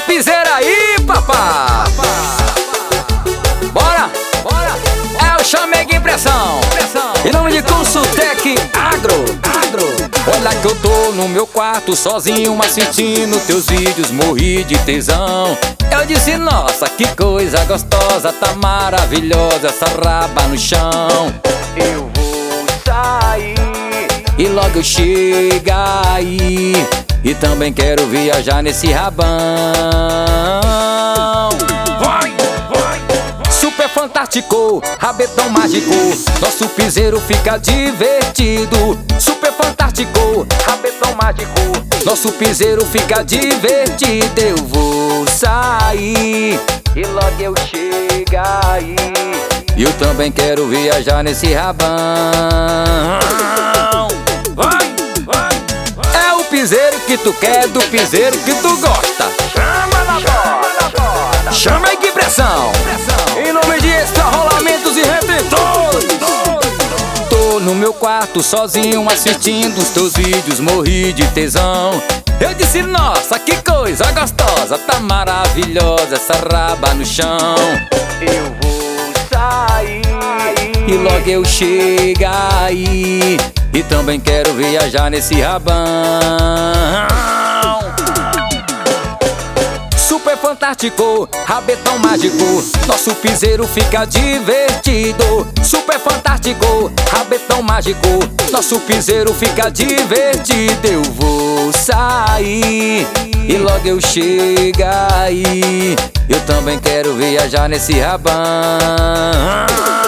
piseira aí, papá. Bora, bora. É o Chamego Impressão. Em nome de Consultec Agro. Olha que eu tô no meu quarto sozinho assistindo teus vídeos, morri de tesão. Eu disse, nossa, que coisa gostosa, tá maravilhosa essa raba no chão. Eu vou sair e logo eu chego aí, e também quero viajar nesse rabão. Super fantástico, rabetão mágico, nosso piseiro fica divertido. Super fantástico, rabetão mágico, nosso piseiro fica divertido. Eu vou sair e logo eu chego aí, e eu também quero viajar nesse rabão. É o piseiro que tu quer, do piseiro que tu gosta. Chama na bola, Chamego Impressão. Em nome de Extra Rolamentos e Retentores. Tô no meu quarto sozinho assistindo os teus vídeos, morri de tesão. Eu disse, nossa, que coisa gostosa, tá maravilhosa essa raba no chão. Eu vou sair e logo eu chego aí, e também quero viajar nesse rabão. Super fantástico, rabetão mágico, nosso piseiro fica divertido. Super fantástico, rabetão mágico, nosso piseiro fica divertido. Eu vou sair e logo eu chego aí, eu também quero viajar nesse rabão.